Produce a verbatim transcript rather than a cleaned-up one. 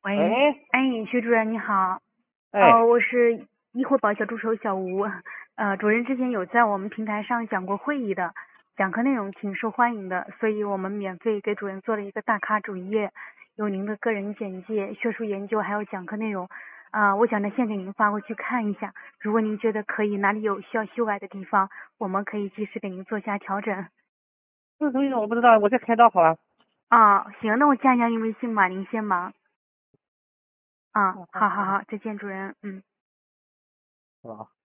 喂， 喂， 哎，徐主任你好， 哎， 呃，我是一惠保小助手小吴，呃，主任之前有在我们平台上讲过会议的，讲课内容挺受欢迎的，所以我们免费给主任做了一个大咖主页，有您的个人简介、学术研究还有讲课内容，啊、我想呢先给您发过去看一下，如果您觉得可以，哪里有需要修改的地方，我们可以及时给您做下调整。 这个东西我不知道，我再开刀好吧？ 啊，行，那我加一下您微信吧，您先忙。啊， 好好好， 好好好，再见，主任，嗯。 是吧？